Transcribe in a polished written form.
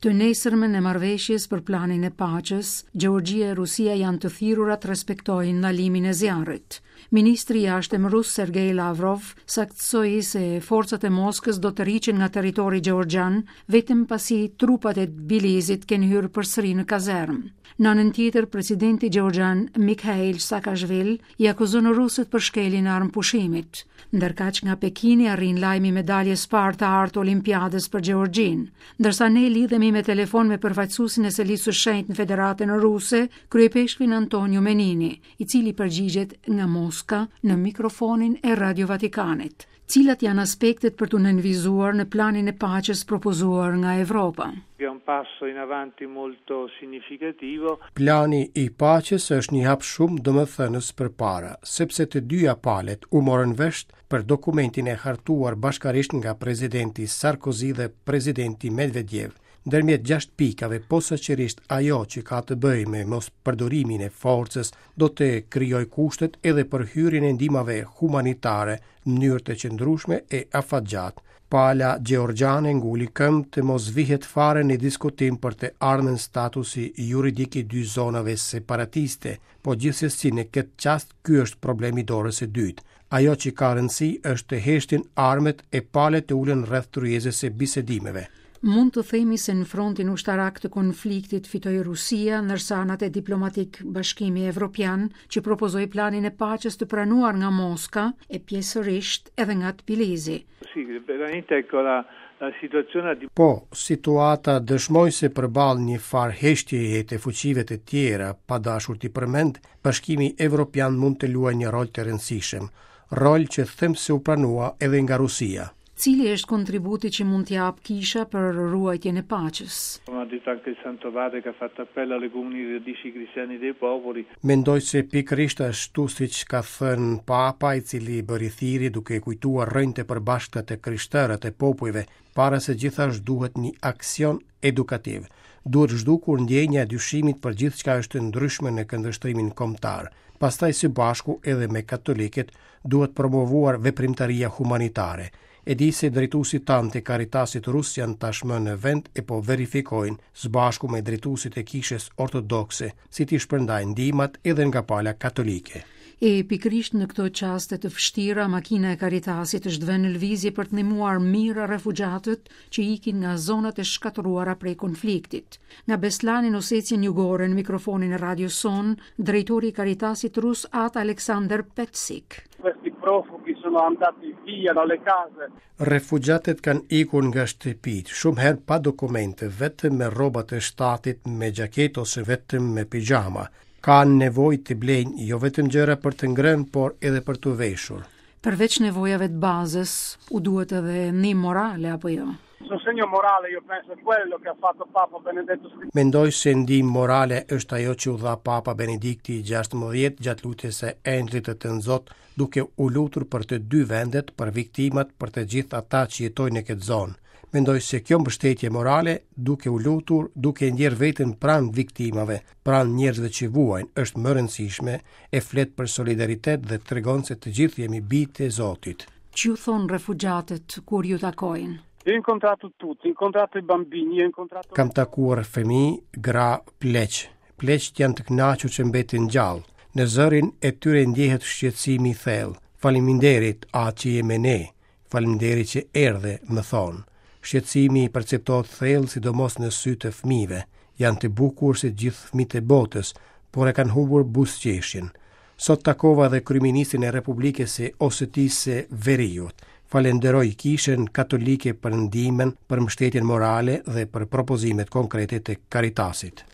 Të nesërmen e marrëveshjes për planin e paqes, Gjeorgjia e Rusia janë të thirura të respektojnë ndalimin e zjarrit. Ministri i jashtëm rus Sergej Lavrov saktësoi se forcat e Moskës do të rriqen nga territori gjeorgjan vetëm pasi trupat e Tbilisit kenë hyrë përsëri në kazermë. Në anën tjetër, presidenti gjeorgjan Mikhail Saakashvili i akuzon rusët për shkeljen e armëpushimit, ndërkaq nga Pekini arrin lajmi medaljes parë të artë olimpiadës për Gjeorgjin. Ndërsa ne lidhemi me telefon me përfaqësuesin e selisë së shenjtë në Federatën Ruse, kryepeshkvin Antonio Menini, i cili përgjigjet nga Moska në mikrofonin e Radio Vatikanit. Cilat janë aspektet për të nënvizuar në planin e paqes propozuar nga Evropa? Plani i paqes është një hap shumë domethënës përpara, sepse të dyja palët u morën vesh për dokumentin e hartuar bashkarisht nga presidenti Sarkozy dhe presidenti Medvedev. Ndërmjet 6 pikave, posaçërisht ajo që ka të bëjë me mos përdorimin e forcës, do të krijojë kushtet edhe për hyrjen e ndihmave humanitare në mënyrë të qëndrueshme e afatgjat. Pala gjeorgjane nguli këmbë të mos vihet fare në diskutim për të ardhmen statusi juridik i dy zonave separatiste, po gjithsesi në këtë çast ky është problemi dorës së dytë. Ajo që ka rëndësi është të heshtin armët e palët të ulen rreth tryezës së bisedimeve. Mund të themi se në frontin ushtarak të konfliktit fitoi Rusia, ndërsa anët e diplomatik Bashkimi Evropian, që propozoi planin e paqes të pranuar nga Moska e pjesërisht edhe nga Tbilisi. Po, situata dëshmoj se përballë një farë heshtjeje të fuqive të tjera, pa dashur t'i përmend, Bashkimi Evropian mund të luajë një rol të rëndësishëm, rol që them se u pranua edhe nga Rusia. Cili është kontributi që mund t'jap Kisha për ruajtjen e paqes? Mendoj se pikërisht ashtu siç ka thënë Papa, i cili bëri thirrje duke kujtuar rrënjtë e përbashkëta të krishterët e popujve, para se gjithashtu duhet një aksion edukativ. Duhet zhdukur ndjenja e dyshimit për gjithçka është ndryshme në këndvështrimin kombëtar. Pastaj së bashku edhe me katolikët duhet promovuar veprimtaria humanitare. E di se drejtuesit tanë të Caritasit rus janë tashmë në vend e po verifikojnë së bashku me drejtuesit e Kishës ortodokse si t'i shpërndajnë ndihmat edhe nga pala katolike. E pikërisht në këto qaste të vështira, makina e Caritasit është vënë në lëvizje për të ndihmuar mirë refugjatët që ikin nga zonat e shkatëruara prej konfliktit. Nga Beslani në Osecjen Jugore, në mikrofonin e Radio Son, drejtori i Caritasit rus Aleksandr Petsik. Refugjatët kanë ikur nga shtëpitë, shumë herë pa dokumente, vetëm me rrobat e shtatit, me xhaketë ose vetëm me pijama. Kanë nevojë të blejnë jo vetëm gjëra për të ngrënë, por edhe për të veshur. Përveç nevojave të bazës, u duhet edhe ndihmë morale apo jo? Mendoj se ndihmë morale është ajo që u dha Papa Benedikti XVI gjatë lutjes së Engjëllit të Nxot, duke u lutur për të dy vendet, për viktimat, për të gjithë ata që jetojnë në këtë zonë. Mendoj se kjo mbështetje morale, duke u lutur, duke ndjer veten pranë viktimave, pranë njerëzve që vuajnë, është më rëndësishme, e flet për solidaritet dhe tregon se të gjithë jemi bijtë e Zotit. Ç'ju thon refugjatët kur ju takojnë? Kam takuar fëmijë, gra, pleq. Pleqt janë të kënaqur që mbetin gjallë. Në zërin e tyre ndjehet shqetësimi i thellë. Faleminderit atë që je me ne. Faleminderit që erdhe, më thonë. Shqetësimi i perceptohet thellë, sidomos në sy të fëmijëve. Janë të bukur si gjithë fëmijët e botës, por e kanë humbur buzëqeshjen. Sot takova dhe kryeministin e Republikës së Osetisë së Veriut. Falenderoj Kishën katolike për ndihmën, për mbështetjen morale dhe për propozimet konkrete të Caritasit.